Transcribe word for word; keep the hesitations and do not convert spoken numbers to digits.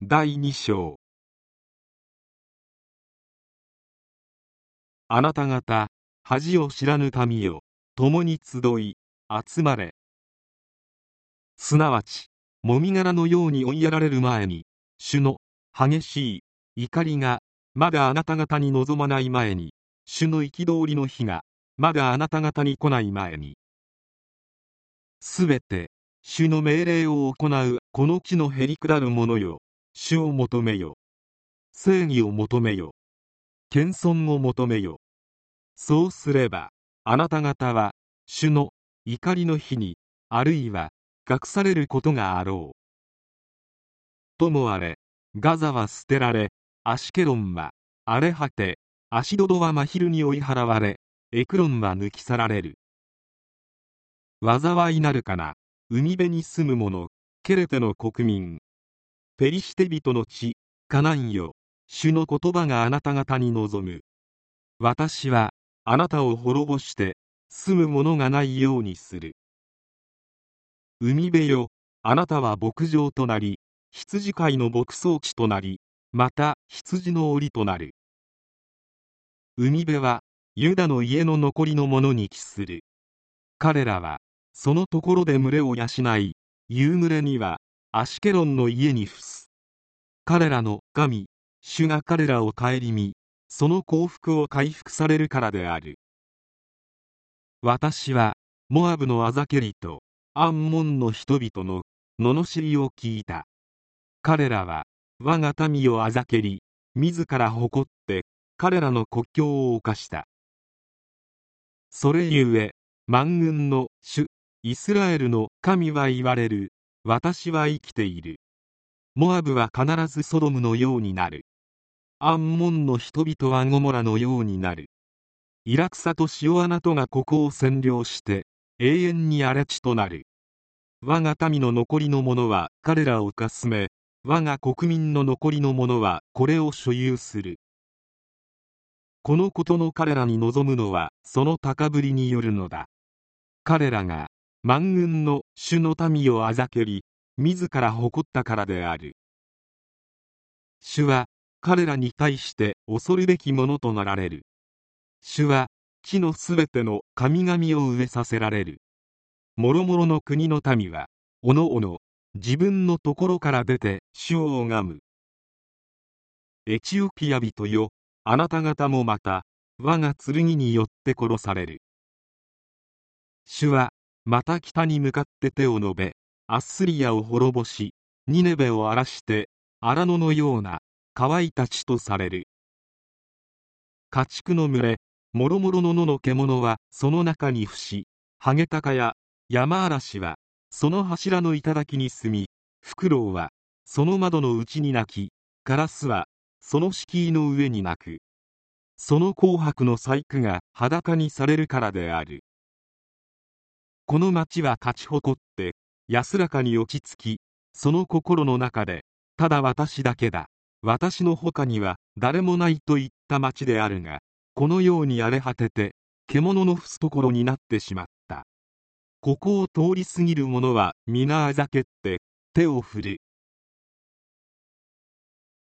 だいに章。あなた方、恥を知らぬ民よ、共に集い、集まれ。すなわち、もみ殻のように追いやられる前に、主の激しい怒りが、まだあなた方に臨まない前に、主の憤りの日が、まだあなた方に来ない前に、すべて、主の命令を行うこの地のへりくだる者よ、主を求めよ。正義を求めよ。謙遜を求めよ。そうすれば、あなた方は、主の怒りの日に、あるいは、隠されることがあろう。ともあれ、ガザは捨てられ、アシュケロンは荒れ果て、アシドドは真昼に追い払われ、エクロンは抜き去られる。災いなるかな、海辺に住む者、ケレテの国民。ペリシテ人の地、カナンよ、主の言葉があなた方に望む。私は、あなたを滅ぼして、住むものがないようにする。海辺よ、あなたは牧場となり、羊飼いの牧草地となり、また羊の檻となる。海辺は、ユダの家の残りの者に帰する。彼らは、そのところで群れを養い、夕暮れには、アシュケロンの家に伏す。彼らの神、主が彼らを顧み、その幸福を回復されるからである。私は、モアブのあざけりと、アンモンの人々の、罵りを聞いた。彼らは、我が民をあざけり、自ら誇って、彼らの国境を侵した。それゆえ、万軍の主、イスラエルの神は言われる。私は生きている。モアブは必ずソドムのようになる。アンモンの人々はゴモラのようになる。イラクサとシオアナとがここを占領して、永遠に荒れ地となる。我が民の残りの者は彼らをかすめ、我が国民の残りの者はこれを所有する。このことの彼らに望むのはその高ぶりによるのだ。彼らが万軍の主の民をあざけり、自ら誇ったからである。主は彼らに対して恐るべきものとなられる。主は地のすべての神々を飢えさせられる。もろもろの国の民はおのおの自分のところから出て主を拝む。エチオピア人よ、あなた方もまた我が剣によって殺される。主はまた北に向かって手を伸べ、アッスリアを滅ぼし、ニネベを荒らして荒野のような乾いた地とされる。家畜の群れ、もろもろの野の獣はその中に伏し、ハゲタカや山嵐はその柱の頂に住み、フクロウはその窓の内に鳴き、カラスはその敷居の上に鳴く。その紅白の細工が裸にされるからである。この町は勝ち誇って安らかに落ち着き、その心の中でただ私だけだ、私の他には誰もないといった町であるが、このように荒れ果てて獣の伏すところになってしまった。ここを通り過ぎる者は皆あざけって手を振る。